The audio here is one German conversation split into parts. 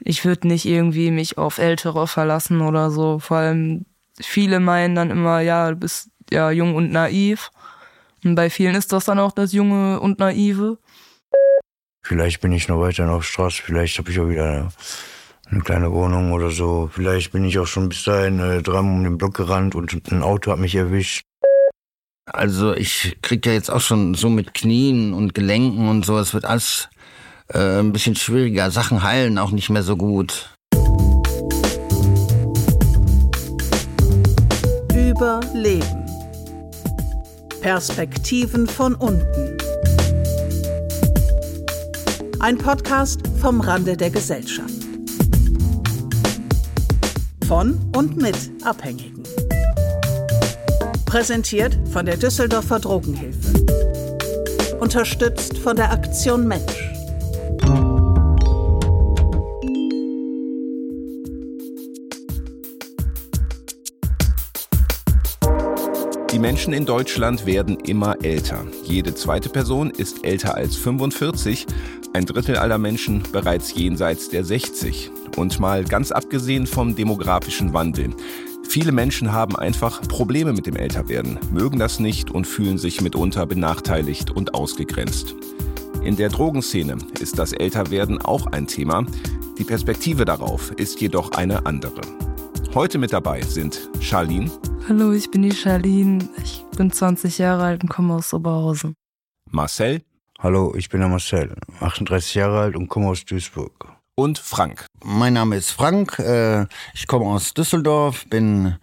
ich würde nicht irgendwie mich auf Ältere verlassen oder so. Vor allem viele meinen dann immer, ja, du bist ja jung und naiv. Und bei vielen ist das dann auch das Junge und Naive. Vielleicht bin ich noch weiter auf der Straße, vielleicht habe ich auch wieder eine kleine Wohnung oder so. Vielleicht bin ich auch schon bis dahin dreimal um den Block gerannt und ein Auto hat mich erwischt. Also ich krieg ja jetzt auch schon so mit Knien und Gelenken und so, es wird alles ein bisschen schwieriger. Sachen heilen auch nicht mehr so gut. Überleben. Perspektiven von unten. Ein Podcast vom Rande der Gesellschaft. Von und mit Abhängigen. Präsentiert von der Düsseldorfer Drogenhilfe. Unterstützt von der Aktion Mensch. Die Menschen in Deutschland werden immer älter. Jede zweite Person ist älter als 45, ein Drittel aller Menschen bereits jenseits der 60. Und mal ganz abgesehen vom demografischen Wandel. Viele Menschen haben einfach Probleme mit dem Älterwerden, mögen das nicht und fühlen sich mitunter benachteiligt und ausgegrenzt. In der Drogenszene ist das Älterwerden auch ein Thema. Die Perspektive darauf ist jedoch eine andere. Heute mit dabei sind Charlene. Hallo, ich bin die Charlene. Ich bin 20 Jahre alt und komme aus Oberhausen. Marcel. Hallo, ich bin der Marcel, 38 Jahre alt und komme aus Duisburg. Und Frank. Mein Name ist Frank, ich komme aus Düsseldorf, bin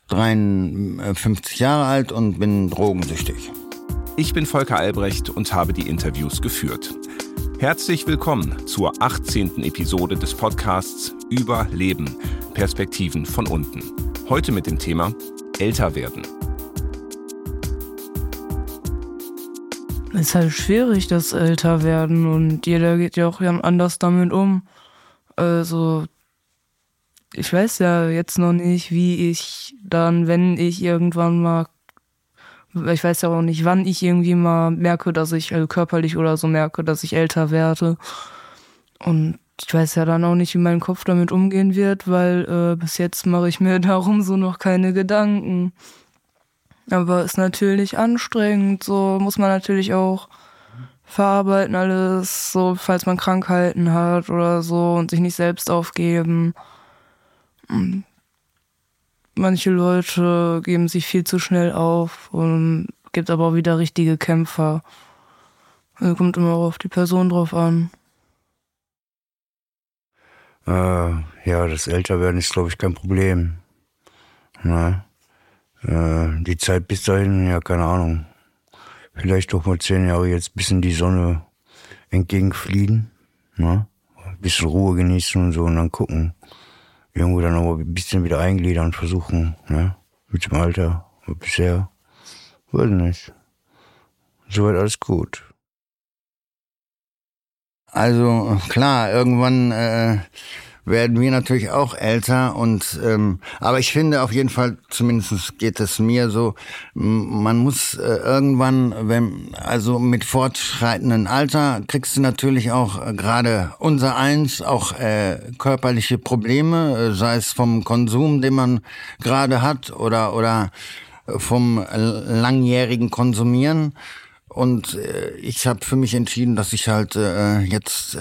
53 Jahre alt und bin drogensüchtig. Ich bin Volker Albrecht und habe die Interviews geführt. Herzlich willkommen zur 18. Episode des Podcasts Überleben, Perspektiven von unten. Heute mit dem Thema älter werden. Es ist halt schwierig, das Älterwerden, und jeder geht ja auch anders damit um. Also, ich weiß ja jetzt noch nicht, wie ich dann, wenn ich irgendwann mal, ich weiß ja auch nicht, wann ich irgendwie mal merke, dass ich körperlich oder so merke, dass ich älter werde. Und ich weiß ja dann auch nicht, wie mein Kopf damit umgehen wird, weil bis jetzt mache ich mir darum so noch keine Gedanken. Aber ist natürlich anstrengend, so muss man natürlich auch verarbeiten alles, so falls man Krankheiten hat oder so, und sich nicht selbst aufgeben. Manche Leute geben sich viel zu schnell auf und gibt aber auch wieder richtige Kämpfer. Also kommt immer auf die Person drauf an. Ja, das Älterwerden ist, glaube ich, kein Problem. Die Zeit bis dahin, ja, keine Ahnung. Vielleicht doch mal 10 Jahre jetzt ein bisschen die Sonne entgegenfliegen. Ein bisschen Ruhe genießen und so und dann gucken. Irgendwo dann aber ein bisschen wieder eingliedern und versuchen, mit dem Alter. Aber bisher, weiß nicht. Soweit alles gut. Also klar, irgendwann werden wir natürlich auch älter und aber ich finde auf jeden Fall, zumindest geht es mir so, man muss irgendwann, also mit fortschreitendem Alter kriegst du natürlich auch gerade unser eins auch körperliche Probleme, sei es vom Konsum, den man gerade hat oder vom langjährigen Konsumieren. Und ich habe für mich entschieden, dass ich halt jetzt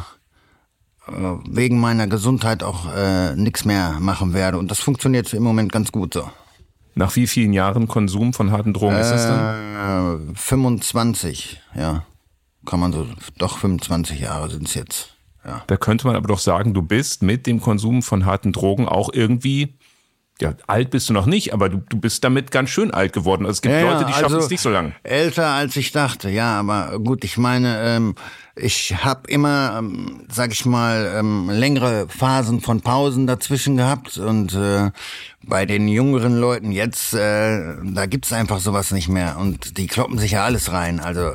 wegen meiner Gesundheit auch nichts mehr machen werde. Und das funktioniert im Moment ganz gut so. Nach wie vielen Jahren Konsum von harten Drogen ist das dann? 25, ja. Kann man so, doch 25 Jahre sind es jetzt. Ja. Da könnte man aber doch sagen, du bist mit dem Konsum von harten Drogen auch irgendwie, ja, alt bist du noch nicht, aber du bist damit ganz schön alt geworden. Also es gibt Leute, die schaffen es nicht so lang. Älter als ich dachte, ja, aber gut, ich meine, ich habe immer, sag ich mal, längere Phasen von Pausen dazwischen gehabt und bei den jüngeren Leuten jetzt, da gibt's einfach sowas nicht mehr und die kloppen sich ja alles rein, also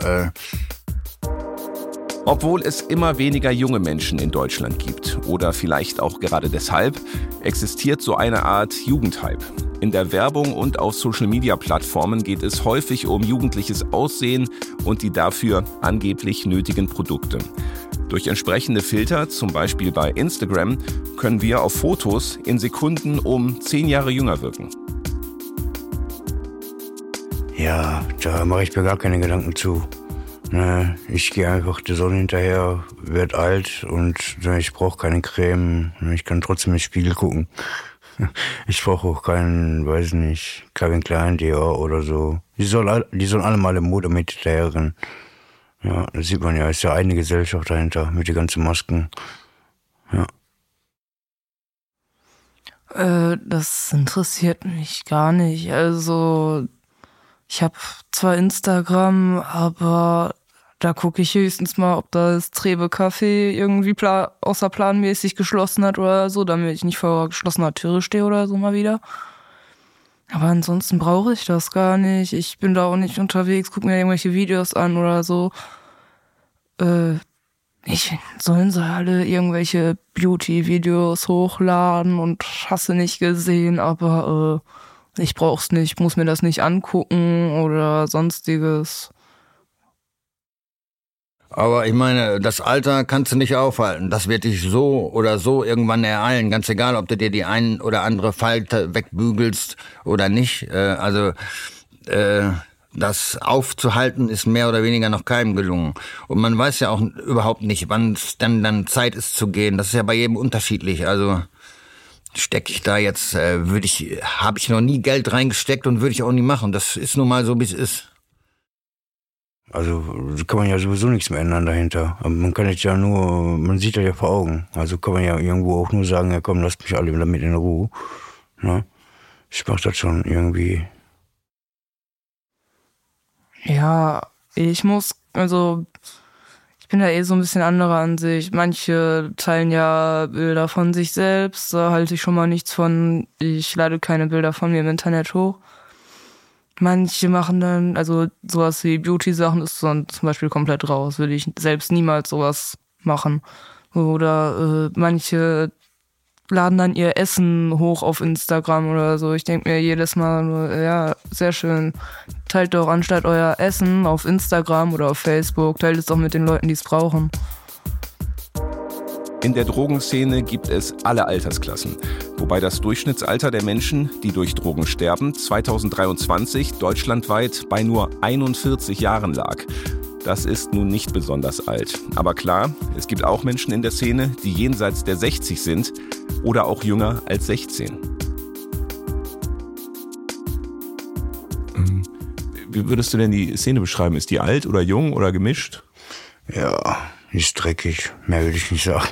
Obwohl es immer weniger junge Menschen in Deutschland gibt oder vielleicht auch gerade deshalb, existiert so eine Art Jugendhype. In der Werbung und auf Social-Media-Plattformen geht es häufig um jugendliches Aussehen und die dafür angeblich nötigen Produkte. Durch entsprechende Filter, zum Beispiel bei Instagram, können wir auf Fotos in Sekunden um 10 Jahre jünger wirken. Ja, da mache ich mir gar keine Gedanken zu. Ne, ich gehe einfach der Sonne hinterher, werd alt und ich brauche keine Creme. Ich kann trotzdem ins Spiegel gucken. Ich brauche auch keinen, weiß nicht, Calvin Klein, Dior oder so. Die sollen alle mal im Mode mit hinterherrennen. Ja, das sieht man ja, ist ja eine Gesellschaft dahinter mit den ganzen Masken. Ja. Das interessiert mich gar nicht. Also, ich habe zwar Instagram, aber da gucke ich höchstens mal, ob das Trewe Café irgendwie außerplanmäßig geschlossen hat oder so, damit ich nicht vor geschlossener Türe stehe oder so mal wieder. Aber ansonsten brauche ich das gar nicht. Ich bin da auch nicht unterwegs, gucke mir irgendwelche Videos an oder so. Sollen sie alle irgendwelche Beauty-Videos hochladen und hast du nicht gesehen, aber ich brauch's nicht, muss mir das nicht angucken oder sonstiges. Aber ich meine, das Alter kannst du nicht aufhalten. Das wird dich so oder so irgendwann ereilen. Ganz egal, ob du dir die ein oder andere Falte wegbügelst oder nicht. Das aufzuhalten ist mehr oder weniger noch keinem gelungen. Und man weiß ja auch überhaupt nicht, wann es dann Zeit ist zu gehen. Das ist ja bei jedem unterschiedlich. Also stecke ich da jetzt, habe ich noch nie Geld reingesteckt und würde ich auch nie machen. Das ist nun mal so, wie es ist. Also kann man ja sowieso nichts mehr ändern dahinter. Aber man kann jetzt ja nur, man sieht ja vor Augen. Also kann man ja irgendwo auch nur sagen, ja komm, lasst mich alle damit in Ruhe. Ne? Ich mach das schon irgendwie. Ja, ich bin da so ein bisschen anderer Ansicht. Manche teilen ja Bilder von sich selbst, da halte ich schon mal nichts von. Ich lade keine Bilder von mir im Internet hoch. Manche machen dann, also sowas wie Beauty-Sachen ist dann zum Beispiel komplett raus. Würde ich selbst niemals sowas machen. Oder manche laden dann ihr Essen hoch auf Instagram oder so. Ich denke mir jedes Mal nur, ja, sehr schön. Teilt doch anstatt euer Essen auf Instagram oder auf Facebook, teilt es doch mit den Leuten, die es brauchen. In der Drogenszene gibt es alle Altersklassen, wobei das Durchschnittsalter der Menschen, die durch Drogen sterben, 2023 deutschlandweit bei nur 41 Jahren lag. Das ist nun nicht besonders alt. Aber klar, es gibt auch Menschen in der Szene, die jenseits der 60 sind oder auch jünger als 16. Wie würdest du denn die Szene beschreiben? Ist die alt oder jung oder gemischt? Ja, die ist dreckig. Mehr will ich nicht sagen.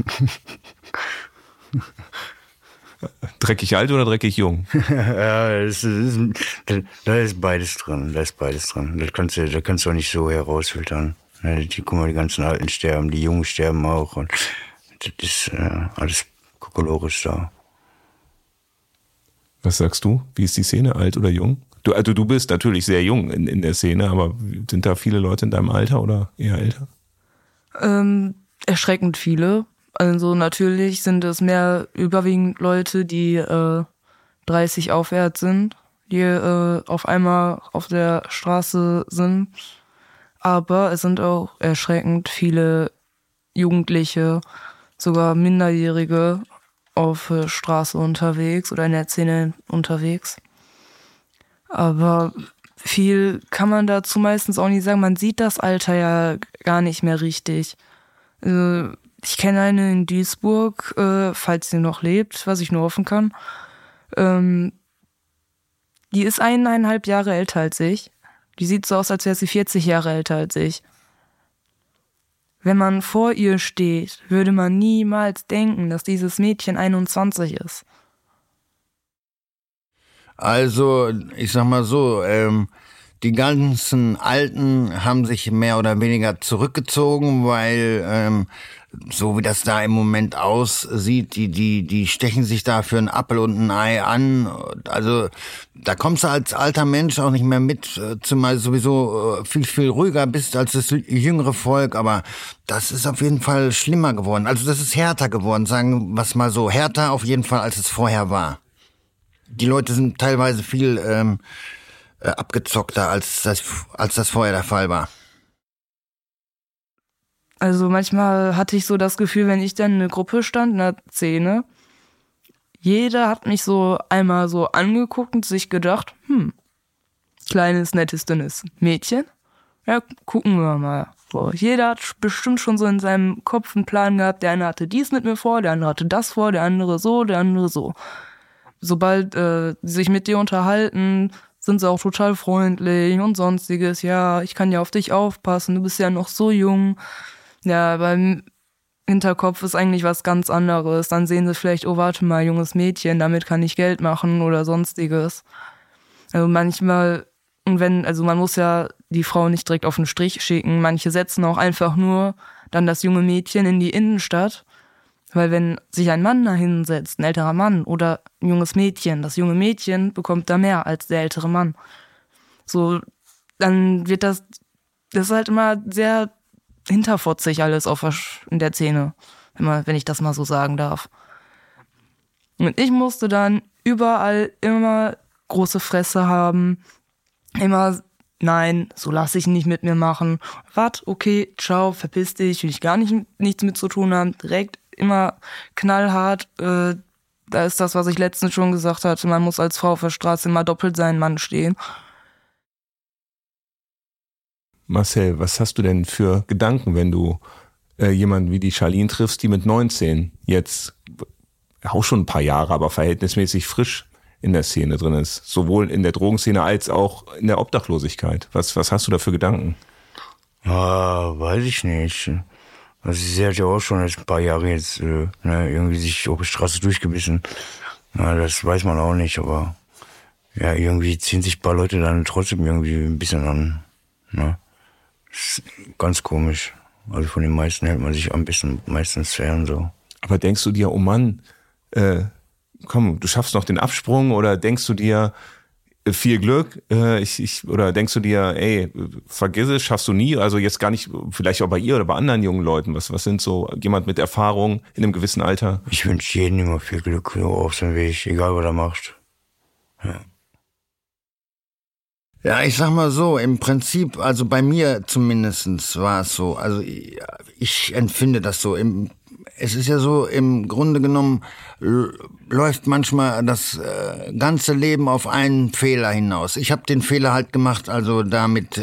Dreckig alt oder dreckig jung? Ja, da ist beides drin. Da kannst du auch nicht so herausfiltern. Guck mal, die ganzen Alten sterben, die Jungen sterben auch. Und das ist alles kokolorisch da. Was sagst du? Wie ist die Szene, alt oder jung? Du bist natürlich sehr jung in der Szene, aber sind da viele Leute in deinem Alter oder eher älter? Erschreckend viele. Also natürlich sind es mehr überwiegend Leute, die 30 aufwärts sind, die auf einmal auf der Straße sind. Aber es sind auch erschreckend viele Jugendliche, sogar Minderjährige auf der Straße unterwegs oder in der Szene unterwegs. Aber viel kann man dazu meistens auch nicht sagen. Man sieht das Alter ja gar nicht mehr richtig. Ich kenne eine in Duisburg, falls sie noch lebt, was ich nur hoffen kann. Die ist 1,5 Jahre älter als ich. Die sieht so aus, als wäre sie 40 Jahre älter als ich. Wenn man vor ihr steht, würde man niemals denken, dass dieses Mädchen 21 ist. Also, ich sag mal so, die ganzen Alten haben sich mehr oder weniger zurückgezogen, weil so wie das da im Moment aussieht, die stechen sich da für einen Apfel und ein Ei an. Also da kommst du als alter Mensch auch nicht mehr mit, zumal sowieso viel ruhiger bist als das jüngere Volk. Aber das ist auf jeden Fall schlimmer geworden. Also das ist härter geworden, sagen wir es mal so. Härter auf jeden Fall, als es vorher war. Die Leute sind teilweise viel abgezockter, als das vorher der Fall war. Also manchmal hatte ich so das Gefühl, wenn ich dann in einer Gruppe stand, in der Szene, jeder hat mich so einmal so angeguckt und sich gedacht, kleines, nettes, dünnes Mädchen. Ja, gucken wir mal. So, jeder hat bestimmt schon so in seinem Kopf einen Plan gehabt. Der eine hatte dies mit mir vor, der andere hatte das vor, der andere so, der andere so. Sobald sie sich mit dir unterhalten, sind sie auch total freundlich und sonstiges. Ja, ich kann ja auf dich aufpassen, du bist ja noch so jung. Ja, beim Hinterkopf ist eigentlich was ganz anderes. Dann sehen sie vielleicht, oh warte mal, junges Mädchen, damit kann ich Geld machen oder sonstiges. Also manchmal, also man muss ja die Frau nicht direkt auf den Strich schicken. Manche setzen auch einfach nur dann das junge Mädchen in die Innenstadt. Weil wenn sich ein Mann da hinsetzt, ein älterer Mann oder ein junges Mädchen, das junge Mädchen bekommt da mehr als der ältere Mann. So, dann wird das ist halt immer sehr hinterfotzig alles in der Szene, wenn ich das mal so sagen darf. Und ich musste dann überall immer große Fresse haben, immer, nein, so lasse ich nicht mit mir machen. Was? Okay, ciao, verpiss dich, will ich gar nichts mit zu tun haben. Direkt immer knallhart. Da ist das, was ich letztens schon gesagt hatte, man muss als Frau auf der Straße immer doppelt seinen Mann stehen. Marcel, was hast du denn für Gedanken, wenn du jemanden wie die Charlene triffst, die mit 19 jetzt auch schon ein paar Jahre, aber verhältnismäßig frisch in der Szene drin ist, sowohl in der Drogenszene als auch in der Obdachlosigkeit? Was hast du da für Gedanken? Ja, weiß ich nicht. Also sie hat ja auch schon ein paar Jahre jetzt irgendwie sich auf der Straße durchgebissen. Ja, das weiß man auch nicht, aber ja, irgendwie ziehen sich ein paar Leute dann trotzdem irgendwie ein bisschen an. Ne? Das ist ganz komisch. Also von den meisten hält man sich am besten meistens fern so. Aber denkst du dir, oh Mann, komm, du schaffst noch den Absprung, oder denkst du dir, viel Glück, oder denkst du dir, ey, vergiss es, schaffst du nie, also jetzt gar nicht, vielleicht auch bei ihr oder bei anderen jungen Leuten, was sind so, jemand mit Erfahrung in einem gewissen Alter? Ich wünsche jedem immer viel Glück so auf seinem Weg, egal was er macht. Ja. Ja, ich sag mal so, im Prinzip, also bei mir zumindest war es so, also ich empfinde das so, es ist ja so, im Grunde genommen läuft manchmal das ganze Leben auf einen Fehler hinaus. Ich habe den Fehler halt gemacht, also da mit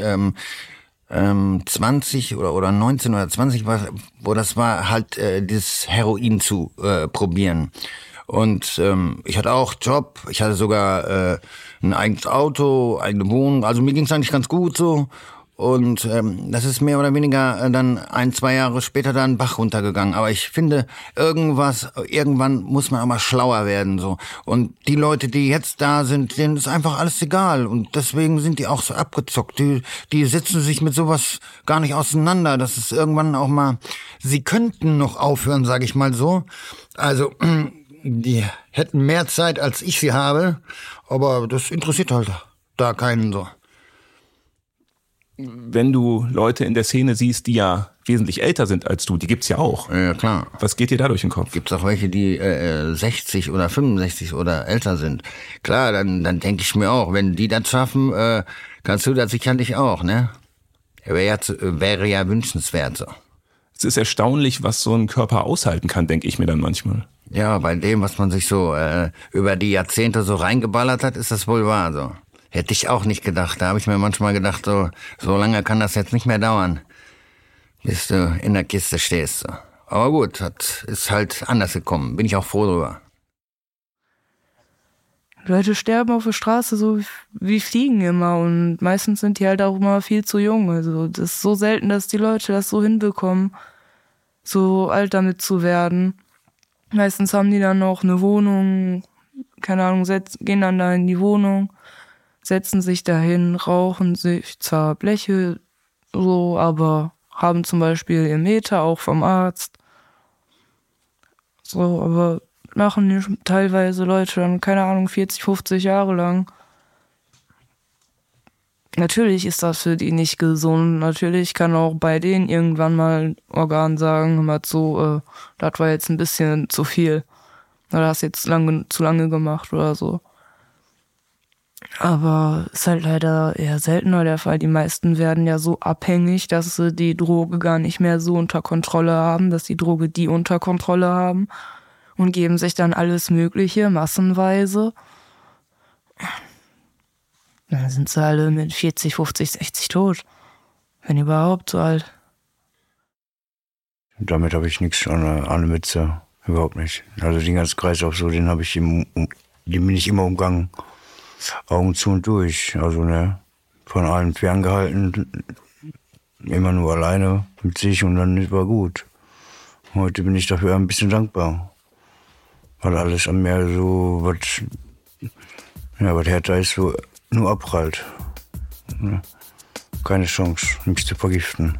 20 oder 19 oder 20, wo das war, halt dieses Heroin zu probieren. Und ich hatte auch Job, ich hatte sogar ein eigenes Auto, eigene Wohnung, also mir ging es eigentlich ganz gut so. Und das ist mehr oder weniger dann 1-2 Jahre später dann Bach runtergegangen. Aber ich finde, irgendwann muss man aber schlauer werden so. Und die Leute, die jetzt da sind, denen ist einfach alles egal. Und deswegen sind die auch so abgezockt. Die setzen sich mit sowas gar nicht auseinander. Das ist irgendwann auch mal, sie könnten noch aufhören, sage ich mal so. Also die hätten mehr Zeit, als ich sie habe. Aber das interessiert halt da keinen so. Wenn du Leute in der Szene siehst, die ja wesentlich älter sind als du, die gibt's ja auch. Ja, klar. Was geht dir da durch den Kopf? Gibt's auch welche, die 60 oder 65 oder älter sind. Klar, dann denke ich mir auch, wenn die das schaffen, kannst du das sicherlich auch, ne? Wäre ja wünschenswert so. Es ist erstaunlich, was so ein Körper aushalten kann, denke ich mir dann manchmal. Ja, bei dem, was man sich so über die Jahrzehnte so reingeballert hat, ist das wohl wahr so. Hätte ich auch nicht gedacht. Da habe ich mir manchmal gedacht, so lange kann das jetzt nicht mehr dauern, bis du in der Kiste stehst. So. Aber gut, das ist halt anders gekommen. Bin ich auch froh drüber. Leute sterben auf der Straße so wie Fliegen immer, und meistens sind die halt auch immer viel zu jung. Also das ist so selten, dass die Leute das so hinbekommen, so alt damit zu werden. Meistens haben die dann noch eine Wohnung, keine Ahnung, gehen dann da in die Wohnung, setzen sich dahin, rauchen sich zwar Bleche, so, aber haben zum Beispiel ihr Meter auch vom Arzt. So, aber machen die teilweise Leute dann, keine Ahnung, 40, 50 Jahre lang. Natürlich ist das für die nicht gesund. Natürlich kann auch bei denen irgendwann mal ein Organ sagen, hör mal zu, das war jetzt ein bisschen zu viel. Oder hast jetzt zu lange gemacht oder so. Aber ist halt leider eher seltener der Fall. Die meisten werden ja so abhängig, dass sie die Droge gar nicht mehr so unter Kontrolle haben, dass die Droge die unter Kontrolle haben und geben sich dann alles Mögliche massenweise. Dann sind sie alle mit 40, 50, 60 tot. Wenn überhaupt so alt. Damit habe ich nichts an der Mütze. Überhaupt nicht. Also den ganzen Kreislauf so, den bin ich immer umgangen. Augen zu und durch. Also ne, von allem ferngehalten. Immer nur alleine mit sich und dann war gut. Heute bin ich dafür ein bisschen dankbar. Weil alles an mir so, was härter ist, so nur abprallt. Keine Chance, mich zu vergiften.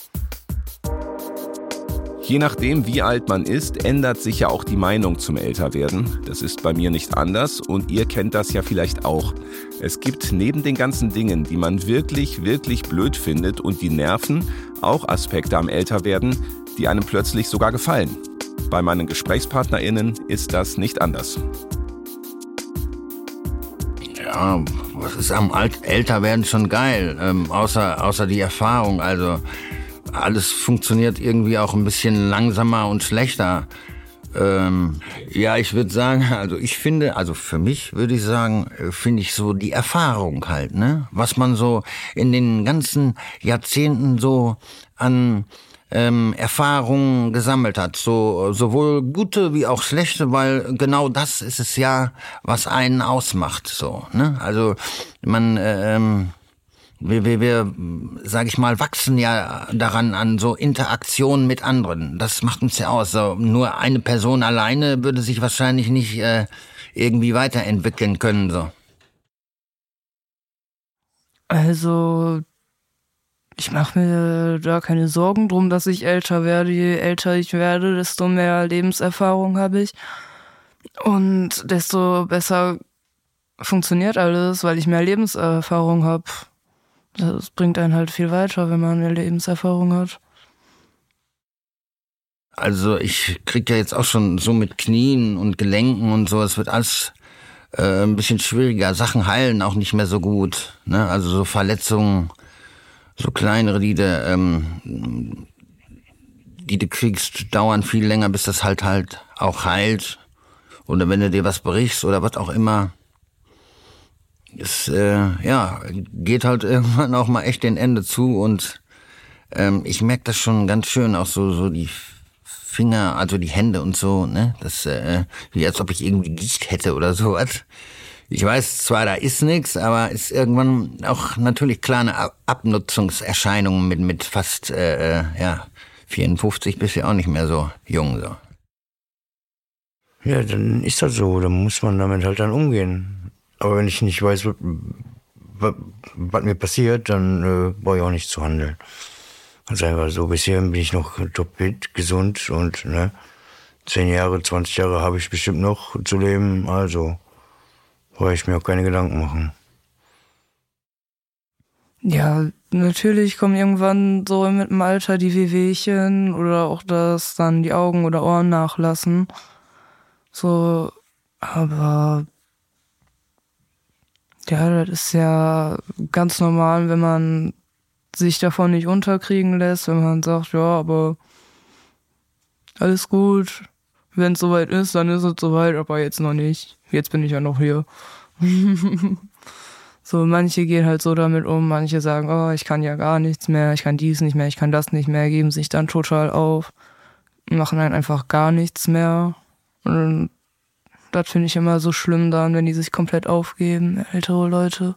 Je nachdem, wie alt man ist, ändert sich ja auch die Meinung zum Älterwerden. Das ist bei mir nicht anders und ihr kennt das ja vielleicht auch. Es gibt neben den ganzen Dingen, die man wirklich, wirklich blöd findet und die nerven, auch Aspekte am Älterwerden, die einem plötzlich sogar gefallen. Bei meinen GesprächspartnerInnen ist das nicht anders. Ja, was ist am Älterwerden schon geil, außer die Erfahrung, also alles funktioniert irgendwie auch ein bisschen langsamer und schlechter. Ja, ich würde sagen, für mich würde ich sagen, finde ich so die Erfahrung halt, ne? Was man so in den ganzen Jahrzehnten so an Erfahrungen gesammelt hat, so sowohl gute wie auch schlechte, weil genau das ist es ja, was einen ausmacht, so, ne? Also man wir, sag ich mal, wachsen ja daran an so Interaktionen mit anderen. Das macht uns ja aus. So, nur eine Person alleine würde sich wahrscheinlich nicht irgendwie weiterentwickeln können. So. Also, ich mache mir da keine Sorgen drum, dass ich älter werde. Je älter ich werde, desto mehr Lebenserfahrung habe ich. Und desto besser funktioniert alles, weil ich mehr Lebenserfahrung habe. Das bringt einen halt viel weiter, wenn man mehr Lebenserfahrung hat. Also ich krieg ja jetzt auch schon so mit Knien und Gelenken und so, es wird alles ein bisschen schwieriger. Sachen heilen auch nicht mehr so gut, ne? Also so Verletzungen, so kleinere, die du kriegst, dauern viel länger, bis das halt auch heilt. Oder wenn du dir was brichst oder was auch immer. Es geht halt irgendwann auch mal echt den Ende zu und ich merke das schon ganz schön, auch so die Finger, also die Hände und so, ne? Das wie als ob ich irgendwie Gicht hätte oder sowas. Ich weiß zwar, da ist nix, aber ist irgendwann auch natürlich kleine Abnutzungserscheinungen mit fast 54 bist ja auch nicht mehr so jung so. Ja, dann ist das so, dann muss man damit halt dann umgehen. Aber wenn ich nicht weiß, was mir passiert, dann brauche ich auch nicht zu handeln. Also einfach so, bisher bin ich noch topfit, gesund und 10 Jahre, 20 Jahre habe ich bestimmt noch zu leben, also brauche ich mir auch keine Gedanken machen. Ja, natürlich kommen irgendwann so mit dem Alter die Wehwehchen oder auch, dass dann die Augen oder Ohren nachlassen. So, aber ja, das ist ja ganz normal, wenn man sich davon nicht unterkriegen lässt, wenn man sagt, ja, aber alles gut, wenn es soweit ist, dann ist es soweit, aber jetzt noch nicht. Jetzt bin ich ja noch hier. So, manche gehen halt so damit um, manche sagen, oh, ich kann ja gar nichts mehr, ich kann dies nicht mehr, ich kann das nicht mehr, geben sich dann total auf, machen dann einfach gar nichts mehr. Und das finde ich immer so schlimm dann, wenn die sich komplett aufgeben, ältere Leute.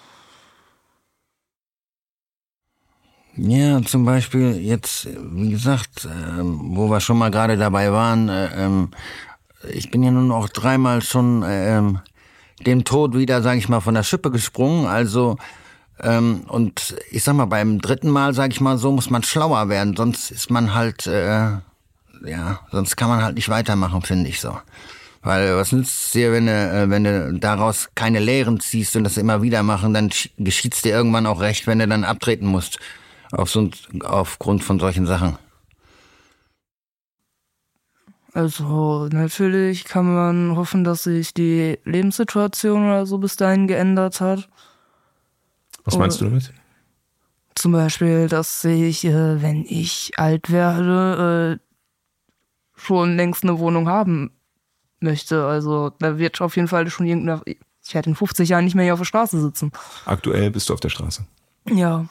Ja, zum Beispiel jetzt, wie gesagt, wo wir schon mal gerade dabei waren, ich bin ja nun auch 3-mal schon dem Tod wieder, sag ich mal, von der Schippe gesprungen, also und ich sag mal, beim 3. Mal, sag ich mal so, muss man schlauer werden, sonst ist man halt, sonst kann man halt nicht weitermachen, finde ich so. Weil was nützt es dir, wenn du daraus keine Lehren ziehst und das immer wieder machen, dann geschieht's dir irgendwann auch recht, wenn du dann abtreten musst. Aufgrund von solchen Sachen. Also natürlich kann man hoffen, dass sich die Lebenssituation oder so bis dahin geändert hat. Was meinst du damit? Zum Beispiel, dass ich, wenn ich alt werde, schon längst eine Wohnung haben möchte. Also da wird auf jeden Fall schon irgendeine... Ich werde in 50 Jahren nicht mehr hier auf der Straße sitzen. Aktuell bist du auf der Straße. Ja.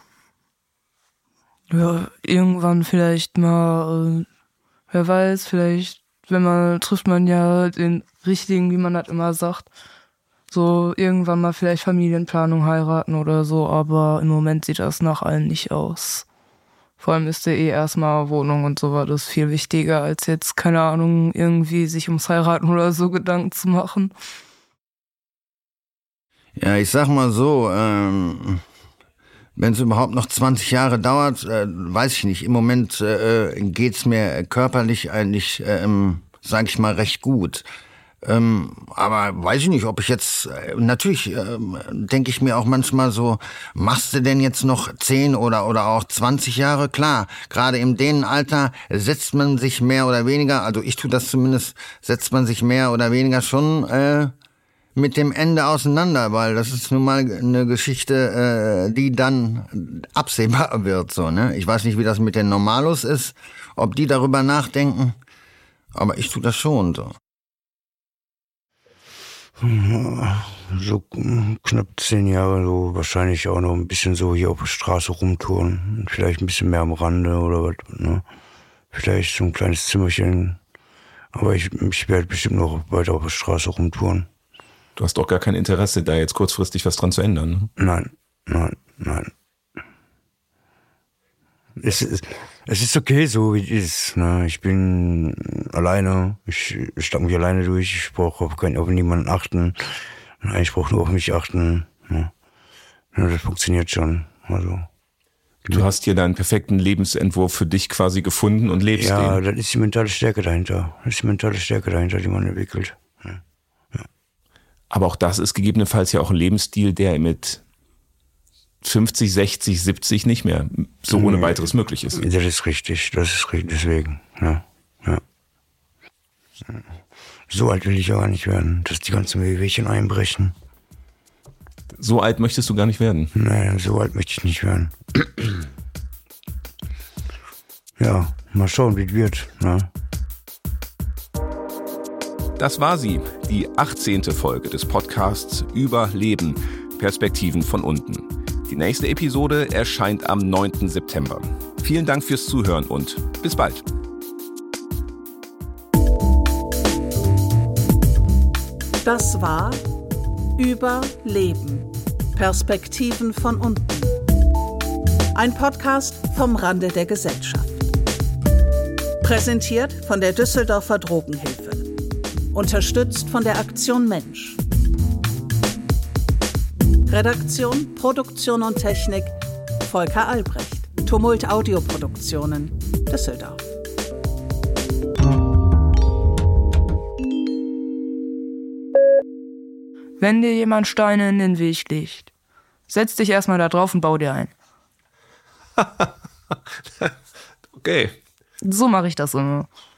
Ja, irgendwann vielleicht mal, wer weiß, vielleicht, trifft man ja den Richtigen, wie man das immer sagt. So irgendwann mal vielleicht Familienplanung, heiraten oder so, aber im Moment sieht das nach allem nicht aus. Vor allem ist ja erstmal Wohnung und so war das viel wichtiger, als jetzt, keine Ahnung, irgendwie sich ums Heiraten oder so Gedanken zu machen. Ja, ich sag mal so, wenn es überhaupt noch 20 Jahre dauert, weiß ich nicht. Im Moment geht's mir körperlich eigentlich, sag ich mal, recht gut. Aber weiß ich nicht, ob ich jetzt, natürlich denke ich mir auch manchmal so, machst du denn jetzt noch 10 oder auch 20 Jahre? Klar, gerade in dem Alter setzt man sich mehr oder weniger, also ich tue das zumindest, setzt man sich mehr oder weniger schon mit dem Ende auseinander, weil das ist nun mal eine Geschichte, die dann absehbar wird, so, ne? Ich weiß nicht, wie das mit den Normalos ist, ob die darüber nachdenken, aber ich tue das schon, so. So knapp 10 Jahre, so wahrscheinlich auch noch ein bisschen so hier auf der Straße rumtouren. Vielleicht ein bisschen mehr am Rande oder was, ne? Vielleicht so ein kleines Zimmerchen. Aber ich werde bestimmt noch weiter auf der Straße rumtouren. Du hast doch gar kein Interesse, da jetzt kurzfristig was dran zu ändern, ne? Nein. Es ist okay, so wie es ist, ne? Ich bin alleine, ich schlag mich alleine durch, ich brauche auf niemanden achten. Ich brauche nur auf mich achten, ne? Ja, das funktioniert schon. Also. Du hast hier deinen perfekten Lebensentwurf für dich quasi gefunden und lebst den. Ja, das ist die mentale Stärke dahinter. Die man entwickelt. Ja. Aber auch das ist gegebenenfalls ja auch ein Lebensstil, der mit 50, 60, 70 nicht mehr so ohne weiteres möglich ist. Das ist richtig, deswegen. Ja. So alt will ich auch nicht werden, dass die ganzen Wehwehchen einbrechen. So alt möchtest du gar nicht werden? Nein, so alt möchte ich nicht werden. Ja, mal schauen, wie es wird. Ne? Das war sie, die 18. Folge des Podcasts Überleben, Perspektiven von unten. Die nächste Episode erscheint am 9. September. Vielen Dank fürs Zuhören und bis bald. Das war Überleben, Perspektiven von unten. Ein Podcast vom Rande der Gesellschaft. Präsentiert von der Düsseldorfer Drogenhilfe. Unterstützt von der Aktion Mensch. Redaktion, Produktion und Technik Volker Albrecht. Tumult Audioproduktionen, Düsseldorf. Wenn dir jemand Steine in den Weg legt, setz dich erstmal da drauf und bau dir ein. Okay. So mache ich das immer.